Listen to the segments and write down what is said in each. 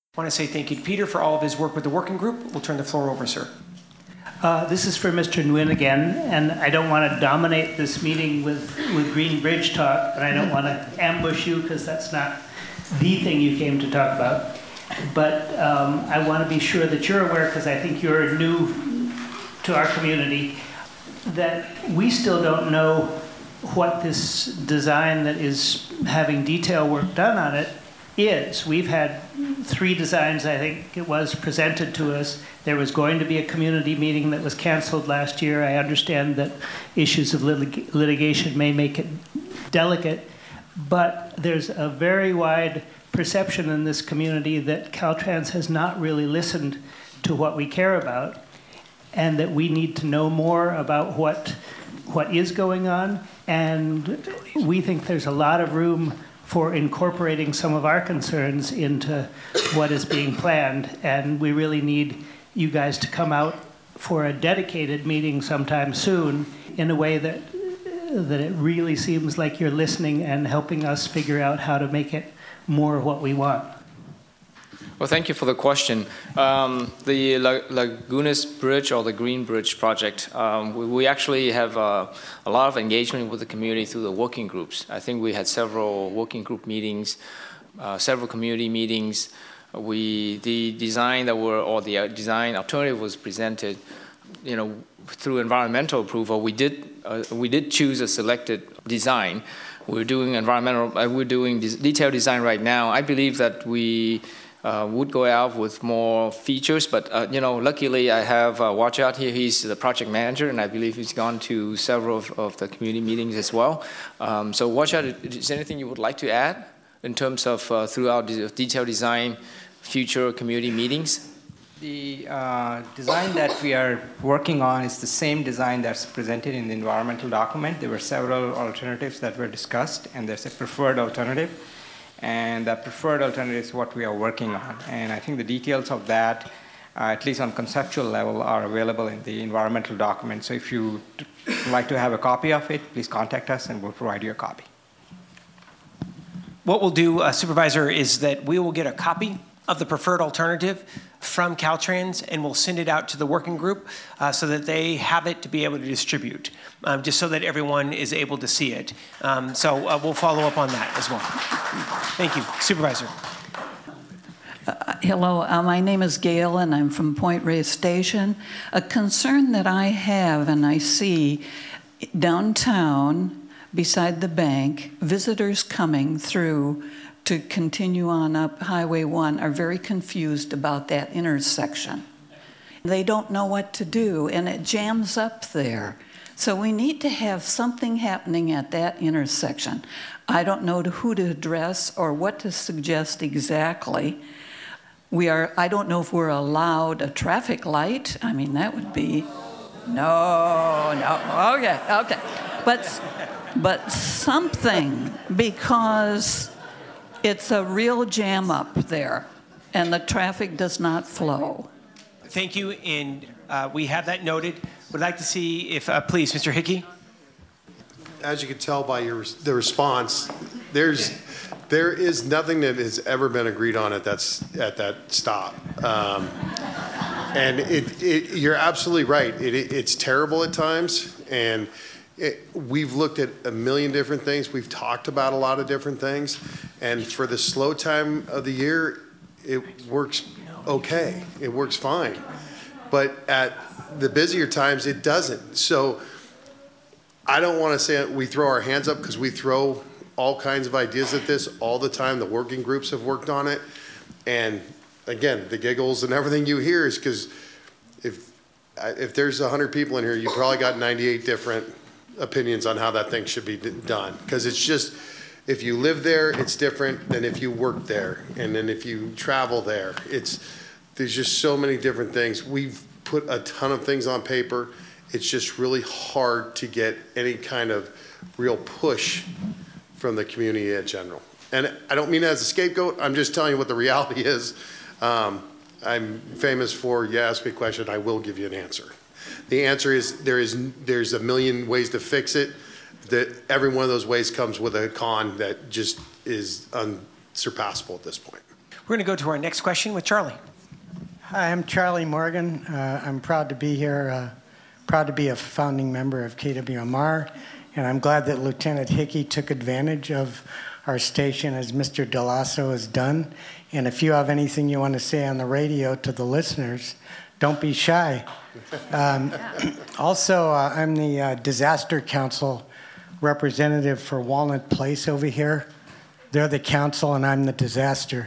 I want to say thank you to Peter for all of his work with the working group. We'll turn the floor over, sir. This is for Mr. Nguyen again, and I don't want to dominate this meeting with Green Bridge talk, and I don't want to ambush you because that's not the thing you came to talk about. But I want to be sure that you're aware, because I think you're new to our community, that we still don't know what this design that is having detail work done on it is. We've had 3 designs, I think it was, presented to us. There was going to be a community meeting that was canceled last year. I understand that issues of litigation may make it delicate, but there's a very wide perception in this community that Caltrans has not really listened to what we care about, and that we need to know more about what is going on. And we think there's a lot of room for incorporating some of our concerns into what is being planned. And we really need you guys to come out for a dedicated meeting sometime soon in a way that it really seems like you're listening and helping us figure out how to make it more what we want. Well, thank you for the question. The Lagunas Bridge, or the Green Bridge project, we actually have a lot of engagement with the community through the working groups. I think we had several working group meetings, several community meetings. The design design alternative was presented, through environmental approval. We did choose a selected design. We're doing detailed design right now. I believe that we would go out with more features, but luckily I have Watchout here. He's the project manager, and I believe he's gone to several of the community meetings as well. So Watchout, is there anything you would like to add in terms of throughout the detailed design, future community meetings? The design that we are working on is the same design that's presented in the environmental document. There were several alternatives that were discussed, and there's a preferred alternative. And the preferred alternative is what we are working on. And I think the details of that, at least on conceptual level, are available in the environmental document. So if you would like to have a copy of it, please contact us and we'll provide you a copy. What we'll do, Supervisor, is that we will get a copy of the preferred alternative from Caltrans, and we'll send it out to the working group so that they have it to be able to distribute, just so that everyone is able to see it. So we'll follow up on that as well. Thank you. Supervisor. Hello, my name is Gail, and I'm from Point Reyes Station. A concern that I have, and I see downtown beside the bank, visitors coming through to continue on up Highway 1 are very confused about that intersection. They don't know what to do, and it jams up there. So we need to have something happening at that intersection. I don't know who to address or what to suggest exactly. I don't know if we're allowed a traffic light. I mean, that would be, no, okay. But something, because it's a real jam up there, and the traffic does not flow. Thank you, and we have that noted. Would like to see if, please, Mr. Hickey. As you can tell by the response, there is nothing that has ever been agreed on at that stop. And you're absolutely right. It's terrible at times, and we've looked at a million different things. We've talked about a lot of different things, and for the slow time of the year, it works okay. It works fine. But at the busier times, it doesn't. So I don't want to say we throw our hands up, because we throw all kinds of ideas at this all the time. The working groups have worked on it. And again, the giggles and everything you hear is because if there's 100 people in here, you probably got 98 different opinions on how that thing should be done. Because it's just, if you live there, it's different than if you work there. And then if you travel there, there's just so many different things. We've put a ton of things on paper. It's just really hard to get any kind of real push from the community in general. And I don't mean that as a scapegoat. I'm just telling you what the reality is. I'm famous for, you ask me a question, I will give you an answer. The answer is there's a million ways to fix it. That every one of those ways comes with a con that just is unsurpassable at this point. We're going to go to our next question with Charlie. Hi, I'm Charlie Morgan. I'm proud to be here, proud to be a founding member of KWMR, and I'm glad that Lieutenant Hickey took advantage of our station as Mr. DeLasso has done. And if you have anything you want to say on the radio to the listeners, don't be shy. Also, I'm the Disaster Council representative for Walnut Place over here. They're the council and I'm the disaster.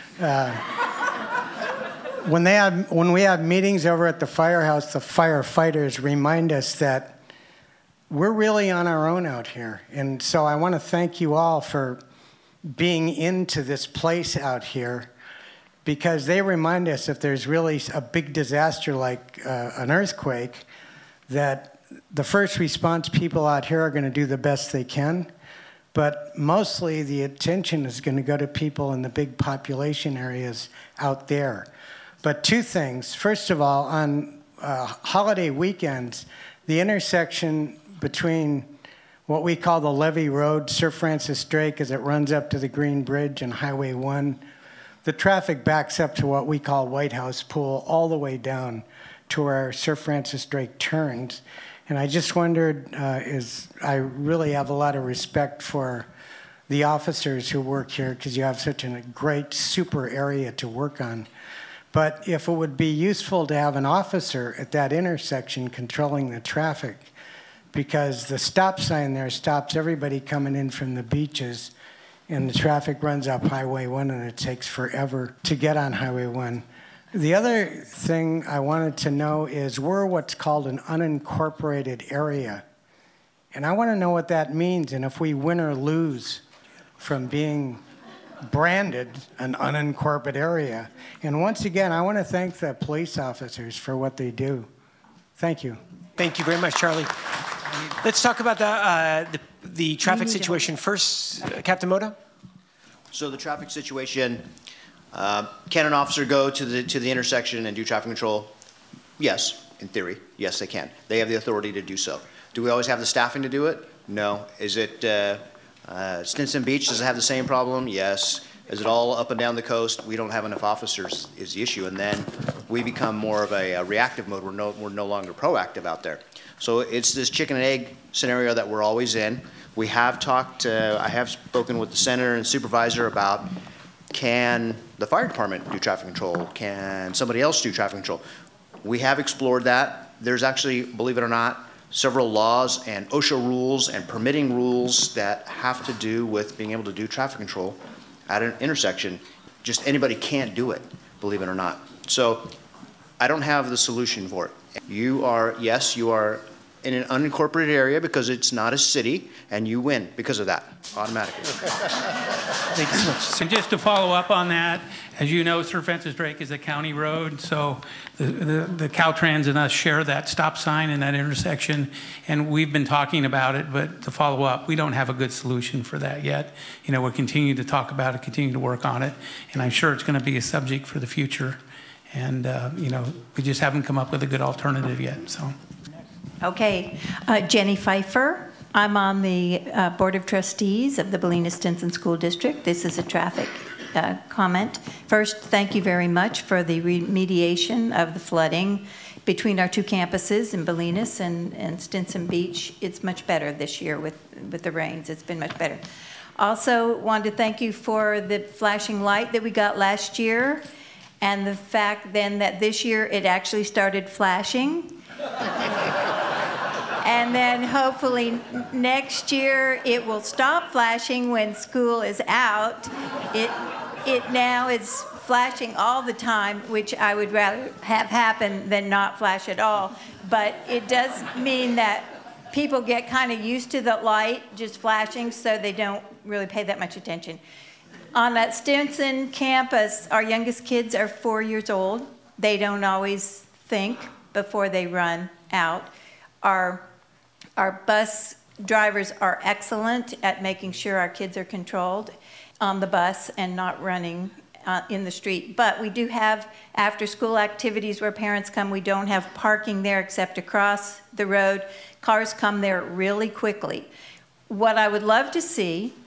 When we have meetings over at the firehouse, the firefighters remind us that we're really on our own out here. And so I want to thank you all for being into this place out here, because they remind us if there's really a big disaster like an earthquake, that the first response people out here are going to do the best they can. But mostly the attention is going to go to people in the big population areas out there. But two things. First of all, on holiday weekends, the intersection between what we call the Levee Road, Sir Francis Drake, as it runs up to the Green Bridge, and Highway 1, the traffic backs up to what we call White House Pool all the way down to where Sir Francis Drake turns. And I just wondered, I really have a lot of respect for the officers who work here because you have such a great super area to work on. But if it would be useful to have an officer at that intersection controlling the traffic, because the stop sign there stops everybody coming in from the beaches, and the traffic runs up Highway 1 and it takes forever to get on Highway 1. The other thing I wanted to know is we're what's called an unincorporated area. And I want to know what that means and if we win or lose from being branded an unincorporated area. And once again, I want to thank the police officers for what they do. Thank you. Thank you very much, Charlie. Let's talk about the traffic situation first. Captain Moda? So the traffic situation, can an officer go to the intersection and do traffic control? Yes, in theory. Yes, they can. They have the authority to do so. Do we always have the staffing to do it? No. Is it Stinson Beach, does it have the same problem? Yes. Is it all up and down the coast? We don't have enough officers is the issue. And then we become more of a reactive mode. We're no longer proactive out there. So it's this chicken and egg scenario that we're always in. We have talked, I have spoken with the senator and supervisor about, can the fire department do traffic control? Can somebody else do traffic control? We have explored that. There's actually, believe it or not, several laws and OSHA rules and permitting rules that have to do with being able to do traffic control at an intersection. Just anybody can't do it, believe it or not. So I don't have the solution for it. You are in an unincorporated area because it's not a city, and you win because of that, automatically. Thank you so much. And just to follow up on that, as you know, Sir Francis Drake is a county road, so the Caltrans and us share that stop sign in that intersection, and we've been talking about it, but to follow up, we don't have a good solution for that yet. You know, we're continuing to talk about it, continue to work on it, and I'm sure it's going to be a subject for the future. And, you know, we just haven't come up with a good alternative yet, so. Okay, Jenny Pfeiffer. I'm on the Board of Trustees of the Billings-Stinson School District. This is a traffic comment. First, thank you very much for the remediation of the flooding between our two campuses in Billings and Stinson Beach. It's much better this year with the rains. It's been much better. Also, wanted to thank you for the flashing light that we got last year, and the fact then that this year it actually started flashing. And then hopefully next year it will stop flashing when school is out. It now is flashing all the time, which I would rather have happen than not flash at all. But it does mean that people get kind of used to the light just flashing, so they don't really pay that much attention. On that Stinson campus, our youngest kids are 4 years old. They don't always think before they run out. Our bus drivers are excellent at making sure our kids are controlled on the bus and not running in the street. But we do have after-school activities where parents come. We don't have parking there except across the road. Cars come there really quickly. What I would love to see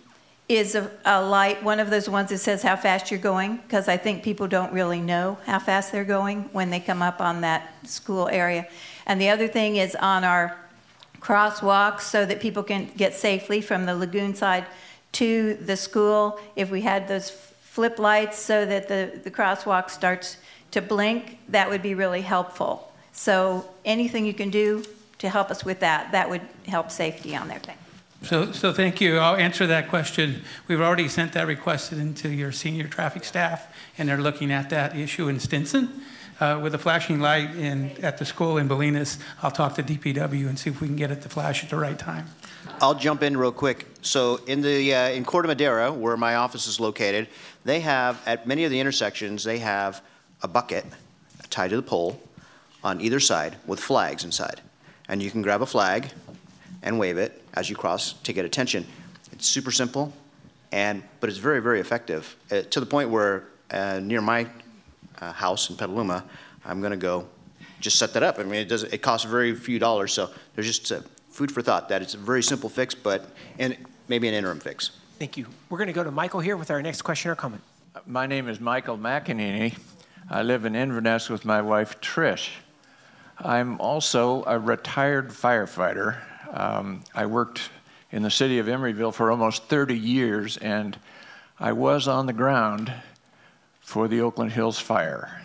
is a light, one of those ones that says how fast you're going, because I think people don't really know how fast they're going when they come up on that school area. And the other thing is on our crosswalks so that people can get safely from the lagoon side to the school. If we had those flip lights so that the crosswalk starts to blink, that would be really helpful. So anything you can do to help us with that, that would help safety on their thing. So thank you. I'll answer that question. We've already sent that request into your senior traffic staff, and they're looking at that issue in Stinson. With a flashing light at the school in Bolinas, I'll talk to DPW and see if we can get it to flash at the right time. I'll jump in real quick. So in Corte Madera, where my office is located, they have, at many of the intersections, they have a bucket tied to the pole on either side with flags inside. And you can grab a flag and wave it as you cross to get attention. It's super simple, but it's very, very effective, to the point where near my house in Petaluma, I'm going to go just set that up. I mean, it costs very few dollars, so there's just food for thought that it's a very simple fix, and maybe an interim fix. Thank you. We're going to go to Michael here with our next question or comment. My name is Michael McEnany. I live in Inverness with my wife, Trish. I'm also a retired firefighter. I worked in the city of Emeryville for almost 30 years, and I was on the ground for the Oakland Hills fire.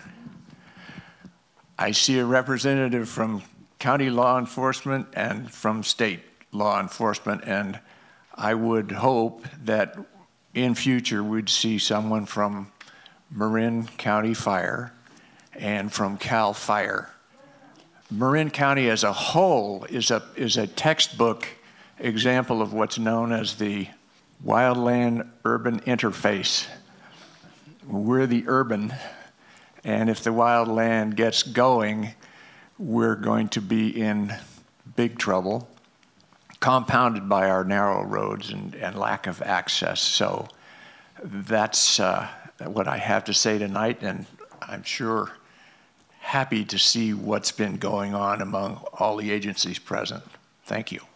I see a representative from county law enforcement and from state law enforcement, and I would hope that in future we'd see someone from Marin County Fire and from CAL FIRE. Marin County as a whole is a textbook example of what's known as the wildland-urban interface. We're the urban, and if the wildland gets going, we're going to be in big trouble, compounded by our narrow roads and lack of access. So that's what I have to say tonight, and I'm sure happy to see what's been going on among all the agencies present. Thank you.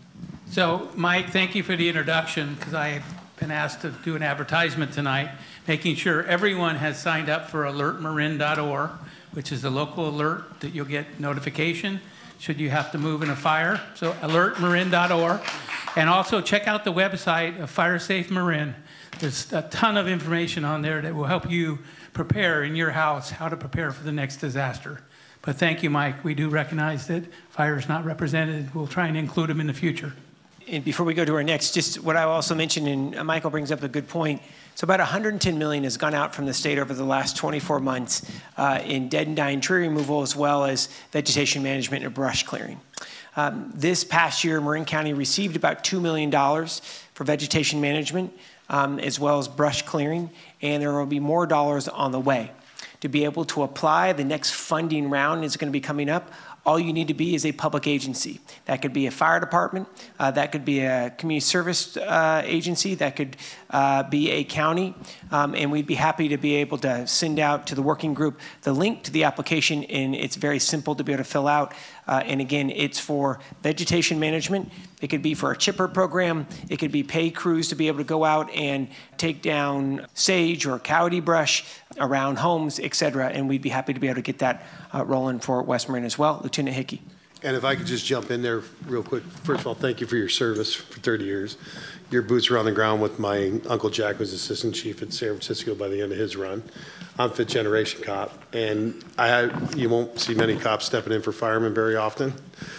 So, Mike, thank you for the introduction, because I had been asked to do an advertisement tonight, making sure everyone has signed up for alertmarin.org, which is the local alert that you'll get notification should you have to move in a fire. So alertmarin.org. And also check out the website of Fire Safe Marin. There's a ton of information on there that will help you prepare in your house how to prepare for the next disaster. But thank you, Mike. We do recognize that fire is not represented. We'll try and include them in the future. And before we go to our next, just what I also mentioned, and Michael brings up a good point. So about $110 million has gone out from the state over the last 24 months in dead and dying tree removal, as well as vegetation management and brush clearing. This past year, Marin County received about $2 million for vegetation management, as well as brush clearing, and there will be more dollars on the way. To be able to apply, the next funding round is going to be coming up. All you need to be is a public agency. That could be a fire department, that could be a community service agency, that could be a county, and we'd be happy to be able to send out to the working group the link to the application, and it's very simple to be able to fill out. And again, it's for vegetation management. It could be for a chipper program. It could be pay crews to be able to go out and take down sage or coyote brush around homes, et cetera. And we'd be happy to be able to get that rolling for West Marin as well. Lieutenant Hickey. And if I could just jump in there real quick. First of all, thank you for your service for 30 years. Your boots were on the ground with my Uncle Jack was assistant chief at San Francisco by the end of his run. I'm fifth generation cop, and you won't see many cops stepping in for firemen very often.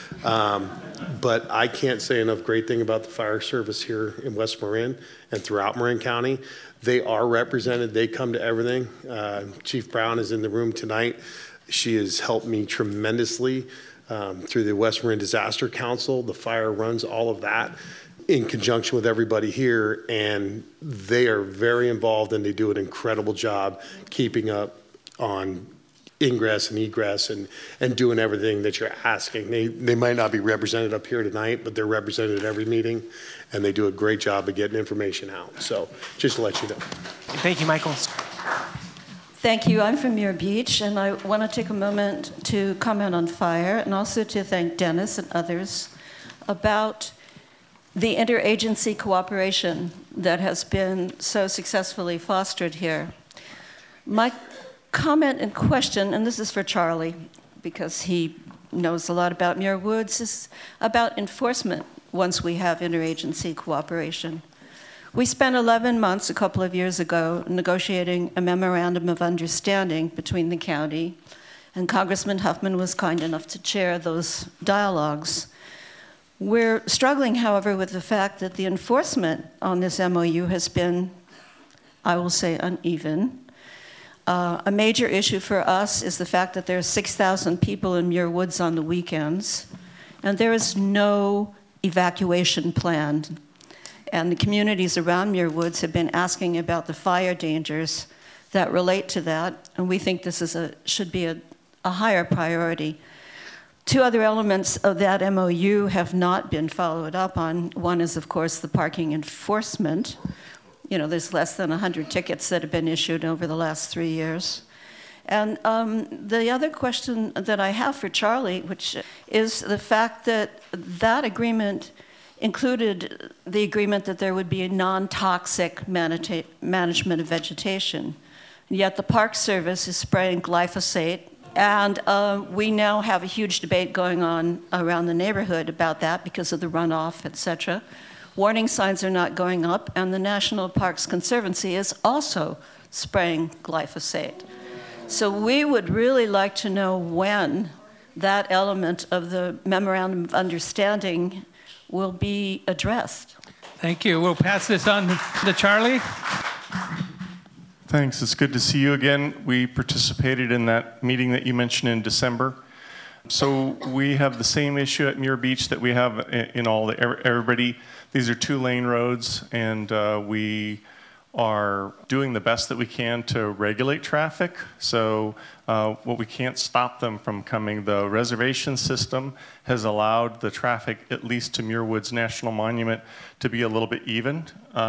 But I can't say enough great thing about the fire service here in West Marin and throughout Marin County. They are represented. They come to everything. Chief Brown is in the room tonight. She has helped me tremendously through the West Marin Disaster Council. The fire runs all of that in conjunction with everybody here, and they are very involved, and they do an incredible job keeping up on ingress and egress and doing everything that you're asking. They might not be represented up here tonight, but they're represented at every meeting, and they do a great job of getting information out. So just to let you know. Thank you, Michael. Thank you. I'm from Muir Beach, and I want to take a moment to comment on fire and also to thank Dennis and others about the interagency cooperation that has been so successfully fostered here. My comment and question, and this is for Charlie, because he knows a lot about Muir Woods, is about enforcement once we have interagency cooperation. We spent 11 months a couple of years ago negotiating a memorandum of understanding between the county, and Congressman Huffman was kind enough to chair those dialogues. We're struggling, however, with the fact that the enforcement on this MOU has been, I will say, uneven. A major issue for us is the fact that there are 6,000 people in Muir Woods on the weekends, and there is no evacuation plan. And the communities around Muir Woods have been asking about the fire dangers that relate to that, and we think this should be a higher priority. Two other elements of that MOU have not been followed up on. One is, of course, the parking enforcement. You know, there's less than 100 tickets that have been issued over the last 3 years. And the other question that I have for Charlie, which is the fact that that agreement included the agreement that there would be a non-toxic management of vegetation. Yet the Park Service is spraying glyphosate, and we now have a huge debate going on around the neighborhood about that because of the runoff, et cetera. Warning signs are not going up, and the National Parks Conservancy is also spraying glyphosate. So we would really like to know when that element of the Memorandum of Understanding will be addressed. Thank you. We'll pass this on to Charlie. Thanks. It's good to see you again. We participated in that meeting that you mentioned in December. So we have the same issue at Muir Beach that we have in everybody. These are 2-lane roads, and we are doing the best that we can to regulate traffic. So what we can't stop them from coming. The reservation system has allowed the traffic, at least to Muir Woods National Monument, to be a little bit even.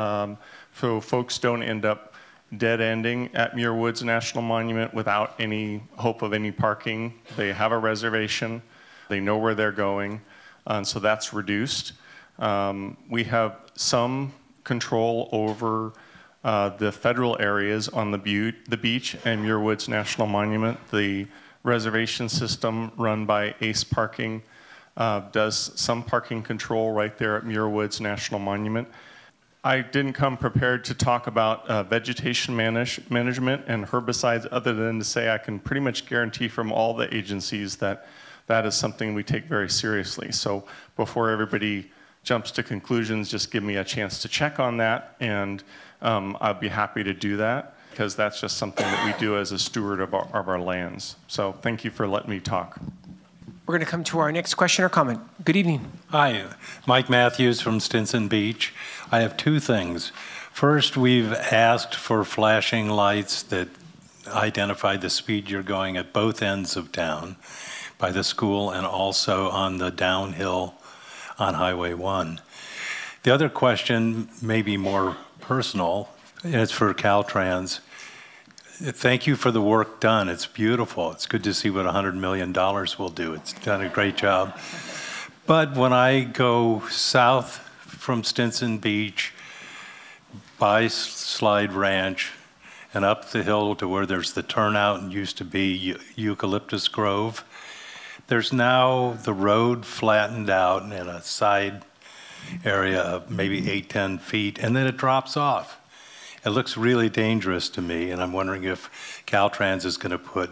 So folks don't end up dead-ending at Muir Woods National Monument without any hope of any parking. They have a reservation. They know where they're going. And so that's reduced. We have some control over the federal areas on the beach and Muir Woods National Monument. The reservation system run by Ace Parking does some parking control right there at Muir Woods National Monument. I didn't come prepared to talk about vegetation management and herbicides, other than to say I can pretty much guarantee from all the agencies that that is something we take very seriously. So before everybody jumps to conclusions, just give me a chance to check on that, and I'd be happy to do that, because that's just something that we do as a steward of our lands. So thank you for letting me talk. We're going to come to our next question or comment. Good evening. Hi, Mike Matthews from Stinson Beach. I have two things. First, we've asked for flashing lights that identify the speed you're going at both ends of town by the school and also on the downhill on Highway 1. The other question may be more personal, and it's for Caltrans. Thank you for the work done. It's beautiful. It's good to see what $100 million will do. It's done a great job. But when I go south from Stinson Beach, by Slide Ranch, and up the hill to where there's the turnout and used to be Eucalyptus Grove, there's now the road flattened out in a side area of maybe 8-10 feet, and then it drops off. It looks really dangerous to me, and I'm wondering if Caltrans is going to put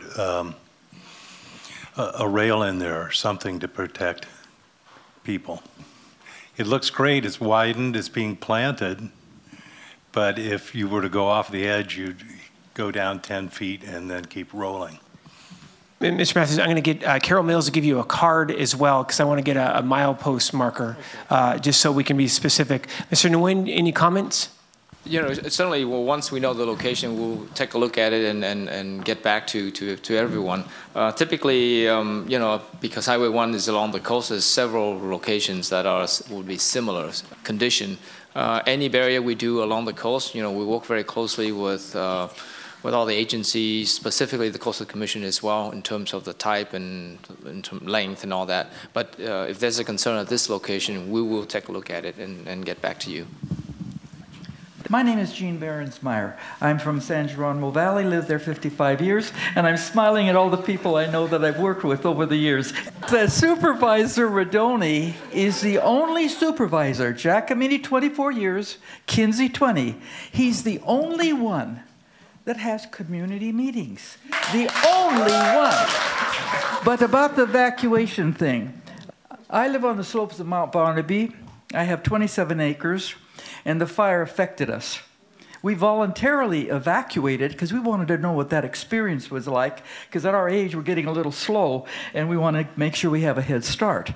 a rail in there or something to protect people. It looks great. It's widened. It's being planted. But if you were to go off the edge, you'd go down 10 feet and then keep rolling. Mr. Matthews, I'm going to get Carol Mills to give you a card as well, because I want to get a milepost marker, just so we can be specific. Mr. Nguyen, any comments? You know, certainly, well, once we know the location, we'll take a look at it and get back to everyone. Typically, you know, because Highway 1 is along the coast, there's several locations that would be similar condition. Any barrier we do along the coast, you know, we work very closely with all the agencies, specifically the Coastal Commission as well, in terms of the type and in terms of length and all that. But if there's a concern at this location, we will take a look at it and get back to you. My name is Gene Behrensmeyer. I'm from San Geronimo Valley, lived there 55 years, and I'm smiling at all the people I know that I've worked with over the years. The Supervisor Rodoni is the only supervisor, Giacomini 24 years, Kinsey 20. He's the only one that has community meetings. The only one. But about the evacuation thing, I live on the slopes of Mount Barnaby. I have 27 acres, and the fire affected us. We voluntarily evacuated because we wanted to know what that experience was like, because at our age we're getting a little slow, and we want to make sure we have a head start.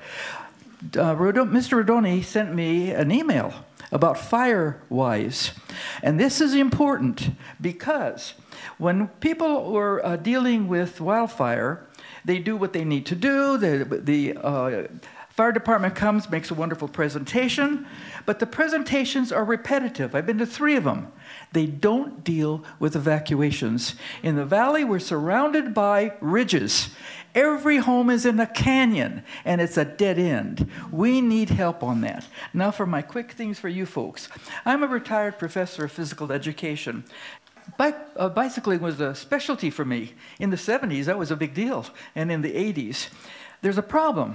Mr. Rodoni sent me an email about FireWise, and this is important because when people were dealing with wildfire, they do what they need to do. The fire department comes, makes a wonderful presentation, but the presentations are repetitive. I've been to 3 of them. They don't deal with evacuations. In the valley, we're surrounded by ridges. Every home is in a canyon, and it's a dead end. We need help on that. Now for my quick things for you folks. I'm a retired professor of physical education. Bicycling was a specialty for me. In the 70s, that was a big deal, and in the 80s. There's a problem.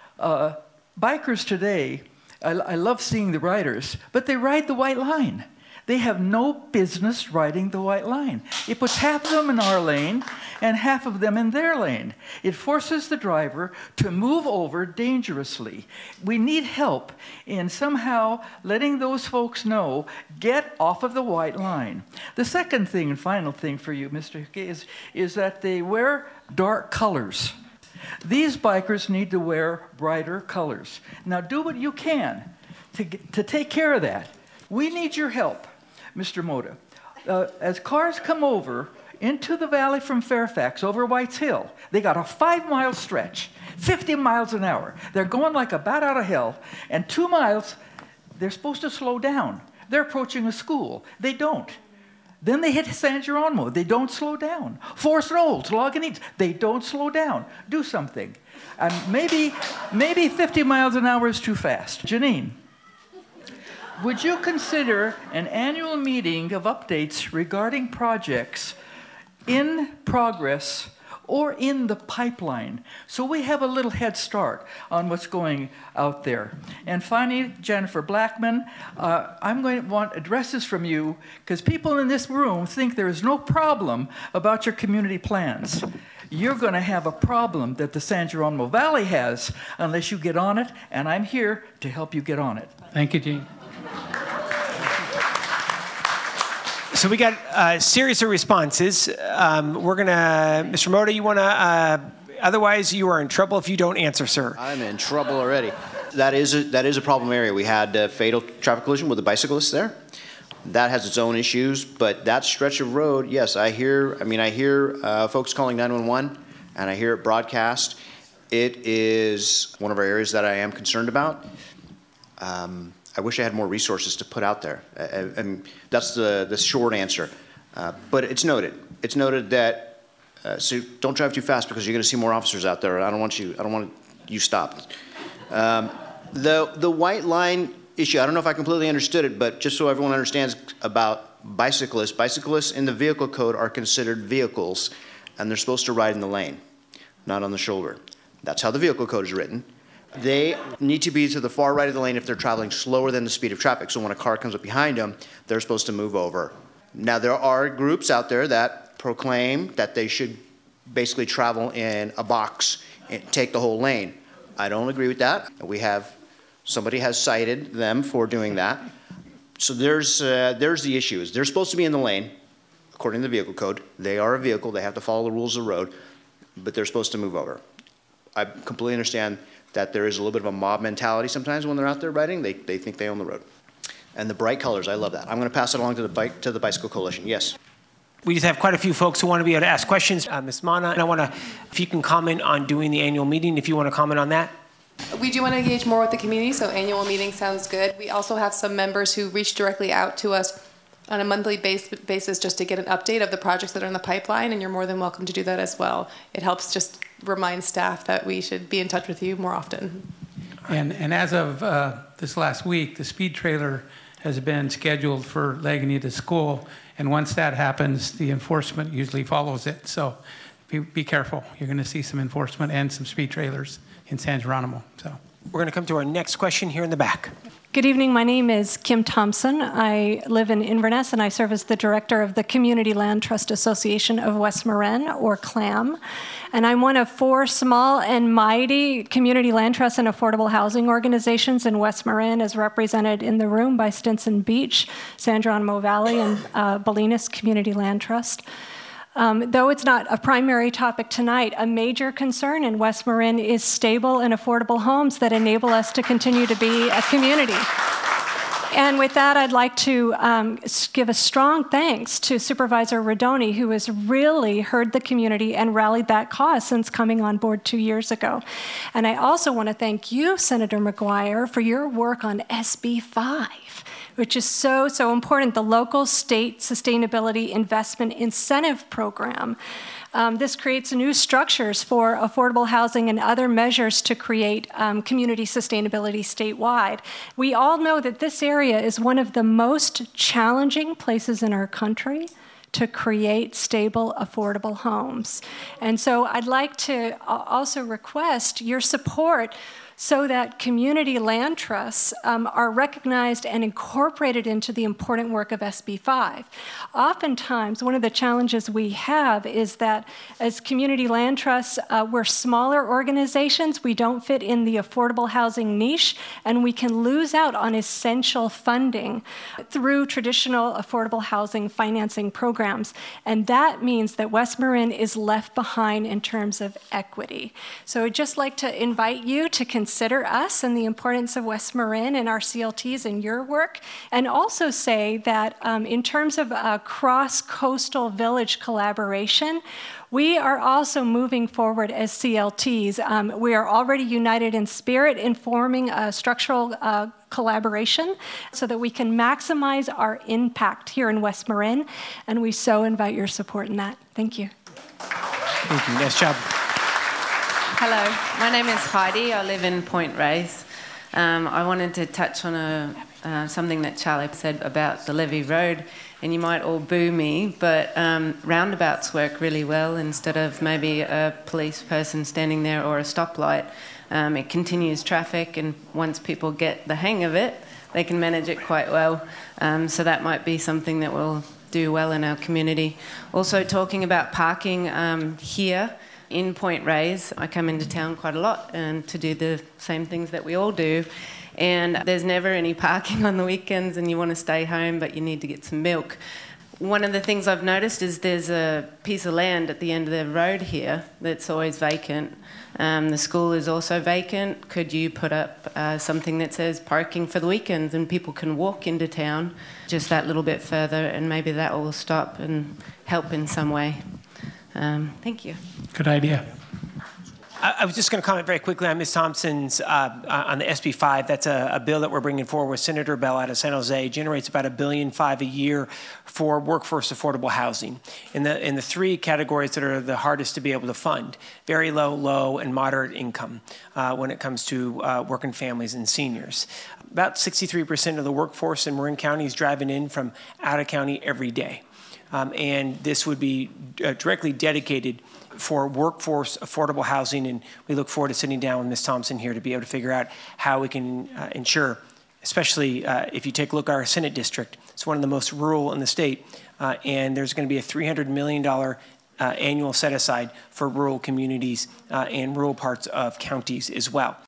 Bikers today, I love seeing the riders, but they ride the white line. They have no business riding the white line. It puts half of them in our lane and half of them in their lane. It forces the driver to move over dangerously. We need help in somehow letting those folks know, get off of the white line. The second thing and final thing for you, Mr. Hickey, is that they wear dark colors. These bikers need to wear brighter colors. Now do what you can to take care of that. We need your help, Mr. Moda. As cars come over into the valley from Fairfax over White's Hill, they got a 5-mile stretch, 50 miles an hour. They're going like a bat out of hell, and 2 miles, they're supposed to slow down. They're approaching a school. They don't. Then they hit San Geronimo. They don't slow down. Forest Knolls, Lagunitas, they don't slow down. Do something. Maybe 50 miles an hour is too fast. Janine, would you consider an annual meeting of updates regarding projects in progress or in the pipeline, so we have a little head start on what's going out there? And finally, Jennifer Blackman, I'm going to want addresses from you, because people in this room think there is no problem about your community plans. You're going to have a problem that the San Geronimo Valley has unless you get on it, and I'm here to help you get on it. Thank you, Gene. So we got a series of responses. We're gonna, Mr. Moda, you wanna, otherwise you are in trouble if you don't answer, sir. I'm in trouble already. That is a problem area. We had a fatal traffic collision with a bicyclist there. That has its own issues, but that stretch of road, yes, I hear folks calling 911, and I hear it broadcast. It is one of our areas that I am concerned about. I wish I had more resources to put out there. And that's the short answer. But it's noted. It's noted that so don't drive too fast, because you're going to see more officers out there. I don't want you stopped. The white line issue, I don't know if I completely understood it, but just so everyone understands about bicyclists in the vehicle code are considered vehicles, and they're supposed to ride in the lane, not on the shoulder. That's how the vehicle code is written. They need to be to the far right of the lane if they're traveling slower than the speed of traffic. So when a car comes up behind them, they're supposed to move over. Now, there are groups out there that proclaim that they should basically travel in a box and take the whole lane. I don't agree with that. Somebody has cited them for doing that. So there's the issues. They're supposed to be in the lane, according to the vehicle code. They are a vehicle. They have to follow the rules of the road, but they're supposed to move over. I completely understand that there is a little bit of a mob mentality sometimes when they're out there riding. They think they own the road. And the bright colors, I love that. I'm going to pass it along to the Bicycle Coalition. Yes. We just have quite a few folks who want to be able to ask questions. Ms. Mana, and I want to, if you can comment on doing the annual meeting, if you want to comment on that. We do want to engage more with the community, so annual meeting sounds good. We also have some members who reach directly out to us on a monthly basis just to get an update of the projects that are in the pipeline, and you're more than welcome to do that as well. It helps just remind staff that we should be in touch with you more often. And as of this last week, the speed trailer has been scheduled for Lagunitas School. And once that happens, the enforcement usually follows it. So be careful. You're going to see some enforcement and some speed trailers in San Geronimo. So we're going to come to our next question here in the back. Good evening. My name is Kim Thompson. I live in Inverness, and I serve as the director of the Community Land Trust Association of West Marin, or CLAM. And I'm one of 4 small and mighty community land trusts and affordable housing organizations in West Marin, as represented in the room by Stinson Beach, San Geronimo Valley, and Bolinas Community Land Trust. Though it's not a primary topic tonight, a major concern in West Marin is stable and affordable homes that enable us to continue to be a community. And with that, I'd like to give a strong thanks to Supervisor Rodoni, who has really heard the community and rallied that cause since coming on board 2 years ago. And I also want to thank you, Senator McGuire, for your work on SB 5. Which is so important, the Local State Sustainability Investment Incentive Program. This creates new structures for affordable housing and other measures to create community sustainability statewide. We all know that this area is one of the most challenging places in our country to create stable, affordable homes. And so I'd like to also request your support so that community land trusts are recognized and incorporated into the important work of SB 5. Oftentimes, one of the challenges we have is that as community land trusts, we're smaller organizations, we don't fit in the affordable housing niche, and we can lose out on essential funding through traditional affordable housing financing programs. And that means that West Marin is left behind in terms of equity. So I'd just like to invite you to consider us and the importance of West Marin and our CLTs in your work, and also say that in terms of cross-coastal village collaboration, we are also moving forward as CLTs. We are already united in spirit in forming a structural collaboration so that we can maximize our impact here in West Marin, and we so invite your support in that. Thank you. Thank you. Nice job. Hello, my name is Heidi. I live in Point Reyes. I wanted to touch on something that Charlie said about the Levy Road, and you might all boo me, but roundabouts work really well instead of maybe a police person standing there or a stoplight. It continues traffic, and once people get the hang of it, they can manage it quite well. So that might be something that will do well in our community. Also, talking about parking here in Point Reyes, I come into town quite a lot and to do the same things that we all do. And there's never any parking on the weekends, and you want to stay home, but you need to get some milk. One of the things I've noticed is there's a piece of land at the end of the road here that's always vacant. The school is also vacant. Could you put up something that says parking for the weekends and people can walk into town just that little bit further, and maybe that will stop and help in some way. Thank you. Good idea. I was just going to comment very quickly on Ms. Thompson's on the SB 5. That's a bill that we're bringing forward with Senator Bell out of San Jose. Generates about $1.5 billion a year for workforce affordable housing in the 3 categories that are the hardest to be able to fund: very low, low, and moderate income when it comes to working families and seniors. About 63% of the workforce in Marin County is driving in from out of county every day. And this would be directly dedicated for workforce affordable housing, and we look forward to sitting down with Ms. Thompson here to be able to figure out how we can ensure, especially if you take a look at our Senate district, it's one of the most rural in the state, and there's going to be a $300 million annual set aside for rural communities and rural parts of counties as well.